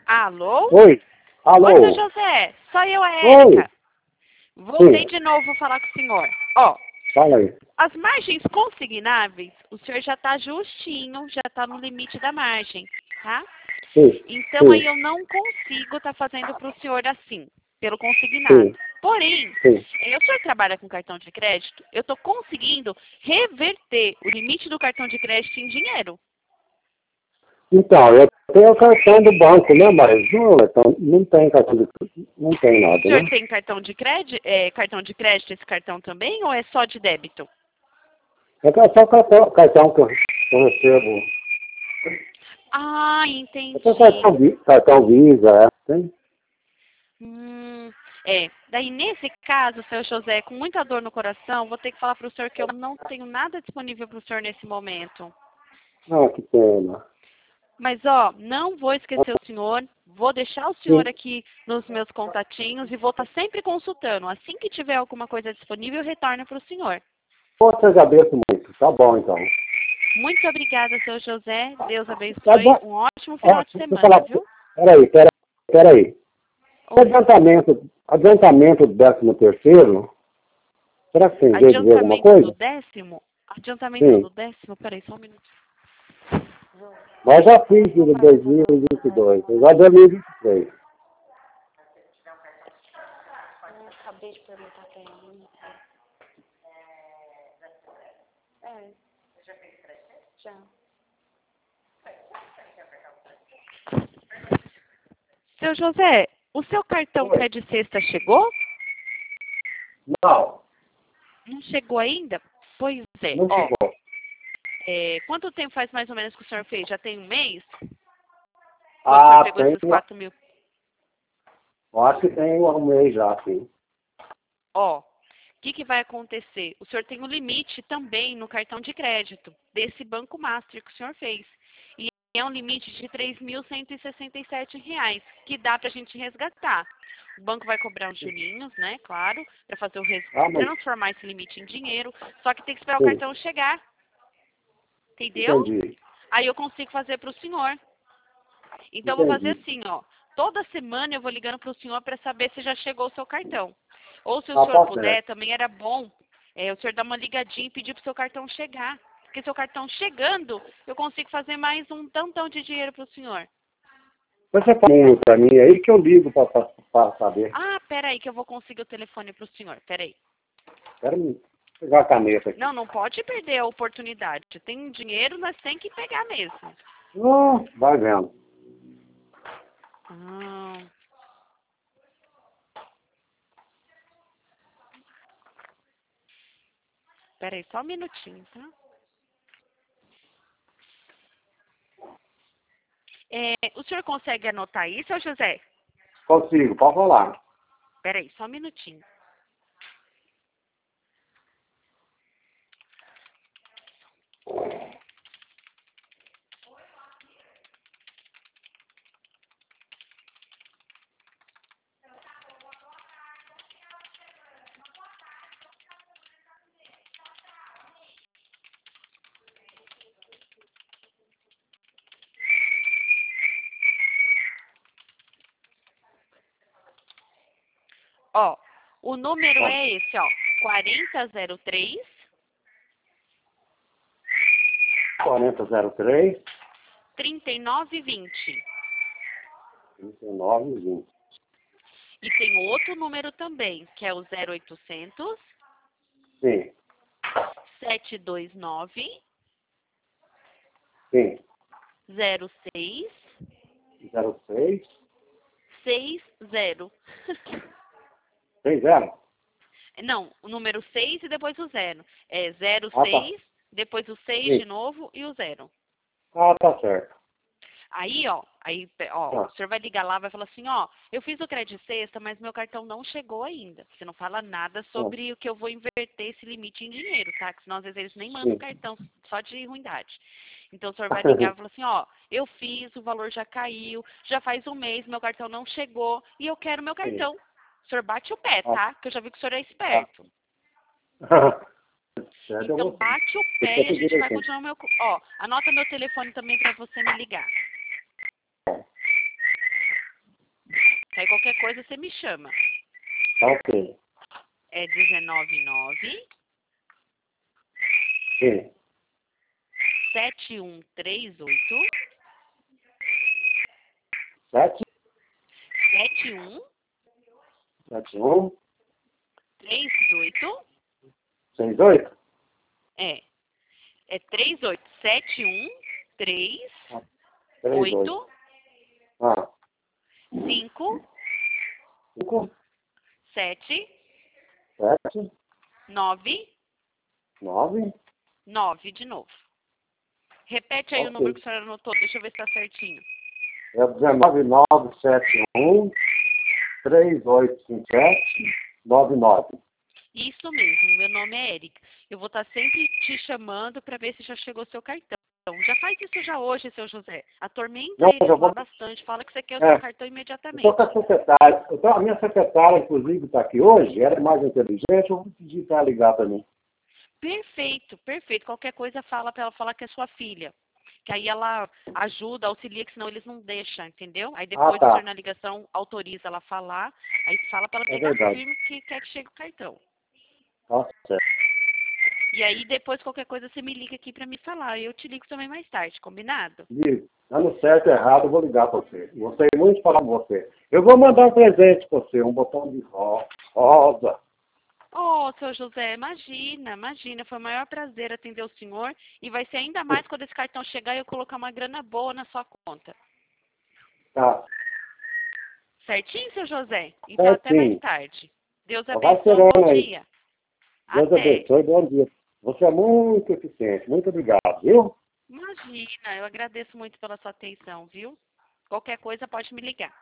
Alô? Oi, Oi, seu alô, José. Só eu, a oi, Érica. Voltei sim, de novo falar com o senhor. Ó, fala aí. as margens consignáveis, o senhor já está justinho, já está no limite da margem, tá? Sim, Então aí sim, eu não consigo estar fazendo para o senhor assim, pelo consignado. sim, Porém, sim. o senhor trabalha com cartão de crédito, eu estou conseguindo reverter o limite do cartão de crédito em dinheiro. Então, eu tenho o cartão do banco, né, mas não tem cartão de, não tem O nada, senhor né? tem cartão de crédito esse cartão também ou é só de débito? É só o cartão que eu recebo. Ah, Eu tenho entendi. cartão Visa, tem? Daí nesse caso, seu José, com muita dor no coração, vou ter que falar para o senhor que eu não tenho nada disponível para o senhor nesse momento. Ah, que pena. Mas, ó, não vou esquecer o senhor, vou deixar o senhor Sim, aqui nos meus contatinhos e vou estar sempre consultando. Assim que tiver alguma coisa disponível, eu retorno para o senhor. poxa, eu agradeço muito. Tá bom, então. Muito obrigada, seu José. Deus Tá abençoe. bom. Um ótimo Ó, final de deixa eu semana, falar, viu? peraí. Oi. Adiantamento do 13º, será que tem jeito de ver alguma Adiantamento do coisa? décimo? Adiantamento Sim. do décimo? Peraí, só um minuto. Mas já fiz em 2022, já 2023. Acabei de perguntar pra ele. Já. Seu José, o seu cartão Oi. pé de cesta chegou? Não, Não chegou ainda? Pois é. não Ó, chegou. quanto tempo faz mais ou menos que o senhor fez? Já tem um mês? Quando o senhor Ah, pegou tem, esses 4.000? eu acho que tem um mês já, sim. Ó, o que vai acontecer? O senhor tem um limite também no cartão de crédito desse Banco Master que o senhor fez. E é um limite de R$ 3.167, que dá para a gente resgatar. O banco vai cobrar uns jurinhos, né? Claro, para fazer Ah, mas, transformar esse limite em dinheiro. Só que tem que esperar o sim, cartão chegar, entendeu? entendi, Aí eu consigo fazer para o senhor. Então eu vou fazer entendi. assim, ó. Toda semana eu vou ligando para o senhor para saber se já chegou o seu cartão. Ou se o Ah, senhor tá puder, certo. também era bom o senhor dar uma ligadinha e pedir para o seu cartão chegar. Porque seu cartão chegando, eu consigo fazer mais um tantão de dinheiro para o senhor. Você fala um número pra mim aí que eu ligo pra saber. Ah, peraí que eu vou conseguir o telefone para o senhor. Peraí. Quero pegar a caneta aqui. Não, não pode perder a oportunidade. Tem dinheiro, nós tem que pegar mesmo. Vai vendo. Ah, peraí, só um minutinho, tá? O senhor consegue anotar aí, seu José? Consigo, pode falar. Peraí, só um minutinho. Ó, o número é esse, ó. 4003 4003 3920. 3920. E tem outro número também, que é o 0800 Sim, 729 sim. 06 06 60. 60? Não, o número 6 e depois o 0. É Ah, tá. 06, depois o 6 Sim. de novo e o 0. Ah, tá certo. Aí, o Ah, senhor vai ligar lá, vai falar assim, ó, eu fiz o crédito sexta, mas meu cartão não chegou ainda. Você não fala nada ah, sobre o que eu vou inverter esse limite em dinheiro, tá? Que senão às vezes eles nem mandam o sim. cartão só de ruindade. Então o senhor vai ligar e falar assim, ó, eu fiz, o valor já caiu, já faz um mês, meu cartão não chegou e eu quero meu Sim. cartão. O senhor bate o pé, Ah, tá? Que eu já vi que o senhor é tá. esperto. Certo, eu Então vou. bate o Deixa pé eu e a pedir gente vai aqui. continuar meu. Ó, anota meu telefone também para você me ligar. Aí qualquer coisa você me chama. Tá ok. É 199 Sim. 7138 7, 7138 7, 1, 6, 8? é 38 713 3, 8. 8 Ah, 5 5, 7 7, 9 9. 9 de novo. Repete aí o número que a senhora anotou, deixa eu ver se tá certinho. É 19971 3857 99. Isso mesmo, meu nome é Érica. Eu vou estar sempre te chamando para ver se já chegou seu cartão. Já faz isso já hoje, seu José. Atormenta Não, eles eu lá vou. bastante. Fala que você quer o seu cartão Eu imediatamente. estou com a secretária. A minha secretária, inclusive, está aqui hoje. Ela é mais inteligente. Eu vou pedir para ela ligar para mim. Perfeito, perfeito. Qualquer coisa fala para ela falar que é sua filha. Que aí ela ajuda, auxilia, que senão eles não deixam, entendeu? Aí depois o Tá. senhor na ligação autoriza ela a falar. Aí fala para ela É pegar verdade. firme que quer que chegue o cartão. Tá certo. E aí depois qualquer coisa você me liga aqui para me falar. Eu te ligo também mais tarde, combinado? Diz, dando certo ou errado, eu vou ligar para você. Gostei muito de falar com você. Eu vou mandar um presente para você, um botão de rosa. Oh, seu José, imagina, imagina. Foi o maior prazer atender o senhor. E vai ser ainda mais quando esse cartão chegar e eu colocar uma grana boa na sua conta. Tá. Certinho, seu José? Então até mais Certinho. tarde. Deus Vai abençoe, bom esperando aí. dia. Deus Até. abençoe. Bom dia. Você é muito eficiente. Muito obrigado, viu? Imagina, eu agradeço muito pela sua atenção, viu? Qualquer coisa pode me ligar.